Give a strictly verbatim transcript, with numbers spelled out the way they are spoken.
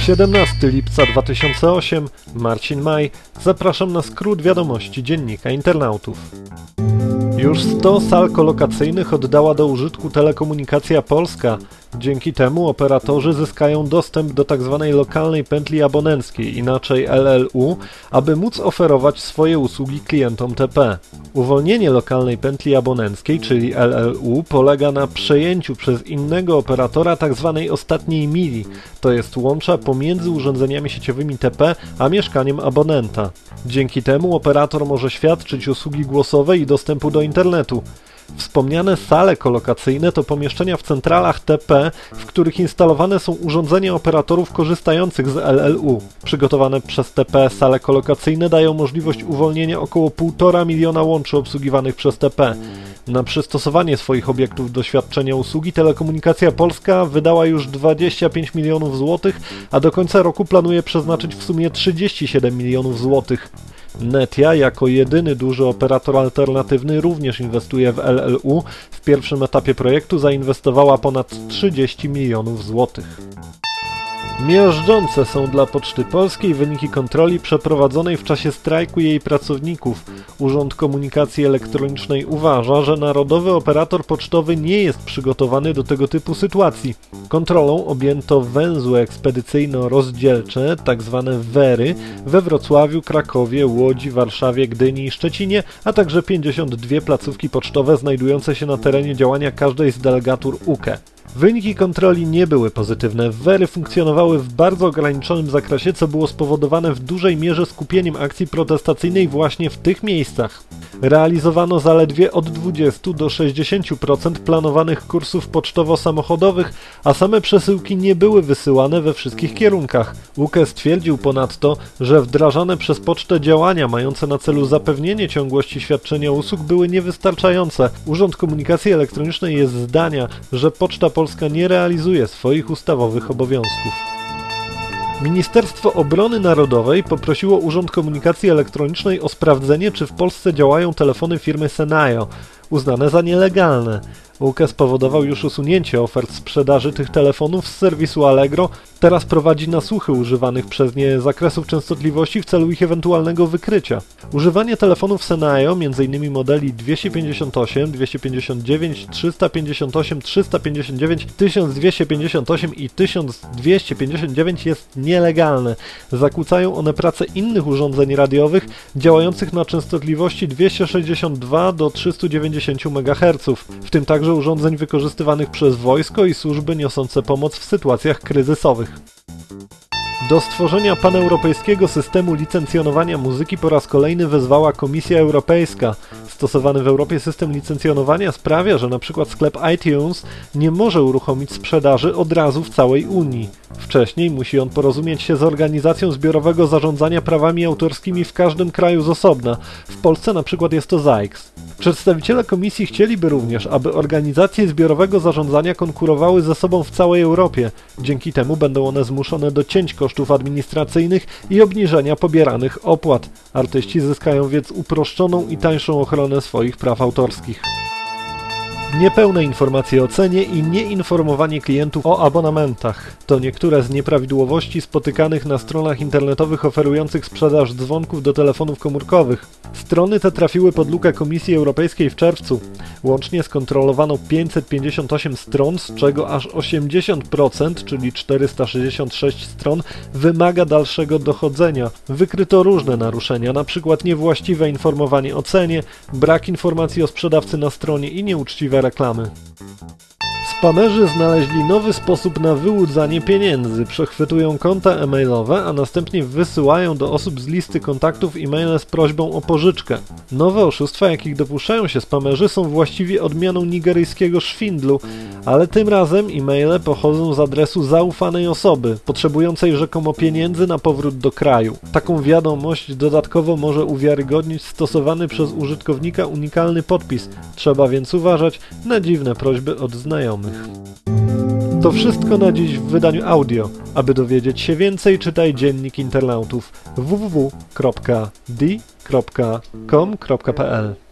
siedemnastego lipca dwa tysiące ósmego, Marcin Maj, zapraszam na skrót wiadomości Dziennika Internautów. Już sto sal kolokacyjnych oddała do użytku Telekomunikacja Polska. Dzięki temu operatorzy zyskają dostęp do tzw. lokalnej pętli abonenckiej, inaczej L L U, aby móc oferować swoje usługi klientom T P. Uwolnienie lokalnej pętli abonenckiej, czyli L L U, polega na przejęciu przez innego operatora tzw. ostatniej mili, to jest łącza pomiędzy urządzeniami sieciowymi T P a mieszkaniem abonenta. Dzięki temu operator może świadczyć usługi głosowe i dostępu do internetu. Wspomniane sale kolokacyjne to pomieszczenia w centralach T P, w których instalowane są urządzenia operatorów korzystających z L L U. Przygotowane przez T P sale kolokacyjne dają możliwość uwolnienia około półtora miliona łączy obsługiwanych przez T P. Na przystosowanie swoich obiektów do świadczenia usługi Telekomunikacja Polska wydała już dwadzieścia pięć milionów złotych, a do końca roku planuje przeznaczyć w sumie trzydzieści siedem milionów złotych. Netia jako jedyny duży operator alternatywny również inwestuje w L L U. W pierwszym etapie projektu zainwestowała ponad trzydzieści milionów złotych. Miażdżące są dla Poczty Polskiej wyniki kontroli przeprowadzonej w czasie strajku jej pracowników. Urząd Komunikacji Elektronicznej uważa, że narodowy operator pocztowy nie jest przygotowany do tego typu sytuacji. Kontrolą objęto węzły ekspedycyjno-rozdzielcze, tzw. wery, we Wrocławiu, Krakowie, Łodzi, Warszawie, Gdyni i Szczecinie, a także pięćdziesiąt dwie placówki pocztowe znajdujące się na terenie działania każdej z delegatur U K E. Wyniki kontroli nie były pozytywne. wery funkcjonowały w bardzo ograniczonym zakresie, co było spowodowane w dużej mierze skupieniem akcji protestacyjnej właśnie w tych miejscach. Realizowano zaledwie od dwudziestu do sześćdziesięciu procent planowanych kursów pocztowo-samochodowych, a same przesyłki nie były wysyłane we wszystkich kierunkach. U K E stwierdził ponadto, że wdrażane przez pocztę działania mające na celu zapewnienie ciągłości świadczenia usług były niewystarczające. Urząd Komunikacji Elektronicznej jest zdania, że Poczta Polska nie realizuje swoich ustawowych obowiązków. Ministerstwo Obrony Narodowej poprosiło Urząd Komunikacji Elektronicznej o sprawdzenie, czy w Polsce działają telefony firmy Senaio, uznane za nielegalne. U K E spowodował już usunięcie ofert sprzedaży tych telefonów z serwisu Allegro, teraz prowadzi nasłuchy używanych przez nie zakresów częstotliwości w celu ich ewentualnego wykrycia. Używanie telefonów Senaio, między innymi modeli dwieście pięćdziesiąt osiem, dwieście pięćdziesiąt dziewięć, trzysta pięćdziesiąt osiem, trzysta pięćdziesiąt dziewięć, tysiąc dwieście pięćdziesiąt osiem i tysiąc dwieście pięćdziesiąt dziewięć jest nielegalne. Zakłócają one pracę innych urządzeń radiowych działających na częstotliwości dwieście sześćdziesiąt dwa do trzystu dziewięćdziesięciu megaherców, w tym także urządzeń wykorzystywanych przez wojsko i służby niosące pomoc w sytuacjach kryzysowych. Do stworzenia paneuropejskiego systemu licencjonowania muzyki po raz kolejny wezwała Komisja Europejska. Stosowany w Europie system licencjonowania sprawia, że np. sklep iTunes nie może uruchomić sprzedaży od razu w całej Unii. Wcześniej musi on porozumieć się z organizacją zbiorowego zarządzania prawami autorskimi w każdym kraju z osobna. W Polsce np. jest to zajks. Przedstawiciele Komisji chcieliby również, aby organizacje zbiorowego zarządzania konkurowały ze sobą w całej Europie. Dzięki temu będą one zmuszone do cięć kosztów administracyjnych i obniżenia pobieranych opłat. Artyści zyskają więc uproszczoną i tańszą ochronę swoich praw autorskich. Niepełne informacje o cenie i nieinformowanie klientów o abonamentach to niektóre z nieprawidłowości spotykanych na stronach internetowych oferujących sprzedaż dzwonków do telefonów komórkowych. Strony te trafiły pod lukę Komisji Europejskiej w czerwcu. Łącznie skontrolowano pięćset pięćdziesiąt osiem stron, z czego aż osiemdziesiąt procent, czyli czterysta sześćdziesiąt sześć stron, wymaga dalszego dochodzenia. Wykryto różne naruszenia, np. niewłaściwe informowanie o cenie, brak informacji o sprzedawcy na stronie i nieuczciwe reklamy. Spamerzy znaleźli nowy sposób na wyłudzanie pieniędzy. Przechwytują konta e-mailowe, a następnie wysyłają do osób z listy kontaktów e-maile z prośbą o pożyczkę. Nowe oszustwa, jakich dopuszczają się spamerzy, są właściwie odmianą nigeryjskiego szwindlu, ale tym razem e-maile pochodzą z adresu zaufanej osoby, potrzebującej rzekomo pieniędzy na powrót do kraju. Taką wiadomość dodatkowo może uwiarygodnić stosowany przez użytkownika unikalny podpis. Trzeba więc uważać na dziwne prośby od znajomych. To wszystko na dziś w wydaniu audio. Aby dowiedzieć się więcej, czytaj Dziennik Internautów w w w kropka d kropka com kropka p l.